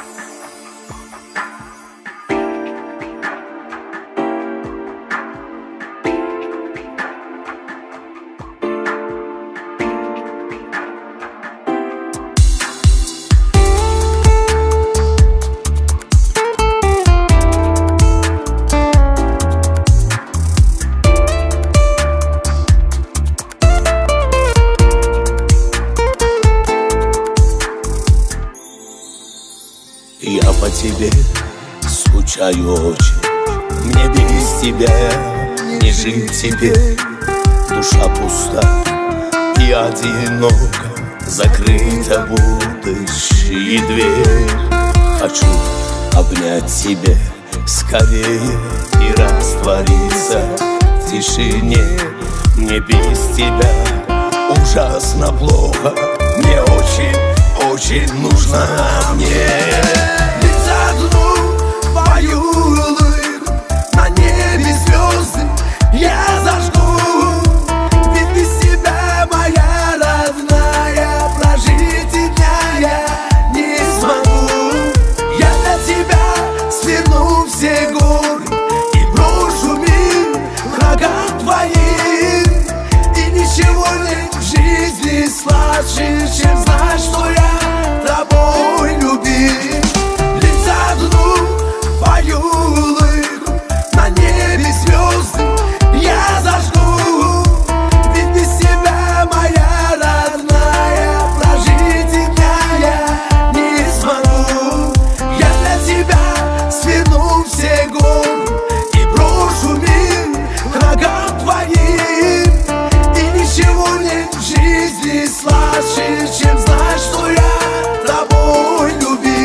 Я по тебе скучаю очень, мне без тебя не жить теперь. Душа пуста и одинока, закрыта будущая дверь. Хочу обнять тебя скорее и раствориться в тишине. Мне без тебя ужасно плохо, мне очень нужна мне. Лишь одну твою улыбку, на небе звезды я зажгу. Ведь без тебя, моя родная, прожить и дня я не смогу. Я для тебя сверну все горы и брошу мир врагам твоим. И ничего нет в жизни сладче, чем знать, что я тобой любим. Лишь одну твою улыбку, на небе звезды я зажгу. Ведь без тебя, моя родная, прожить и дня я не смогу. Я для тебя сверну все горы и брошу мир врагам твоим. И ничего нет в жизни сладче, чем знать, что я тобой любим.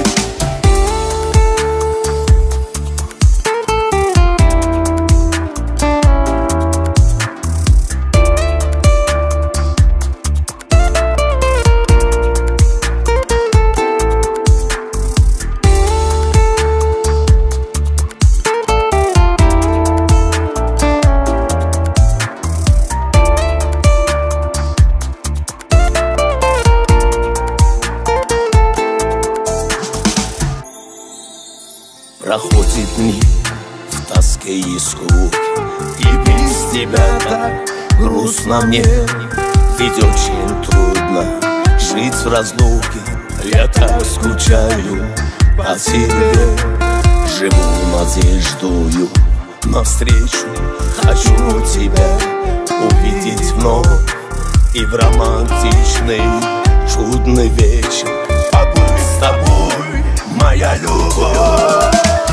Проходят дни в тоске и скуке, и без тебя так грустно мне. Ведь очень трудно жить в разлуке, я так скучаю по тебе. Живу надеждою навстречу, хочу тебя увидеть вновь. И в романтичный чудный вечер побыть с тобой, моя любовь.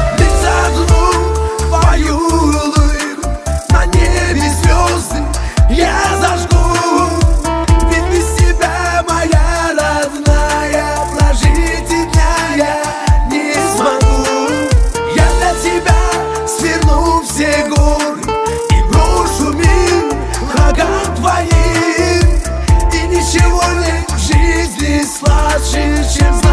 Одну твою улыбку, на небе звезды я зажгу. Ведь без тебя, моя родная, прожить и дня я не смогу. Я для тебя сверну все горы и брошу мир врагам твоим. И ничего нет в жизни сладче, чем знать,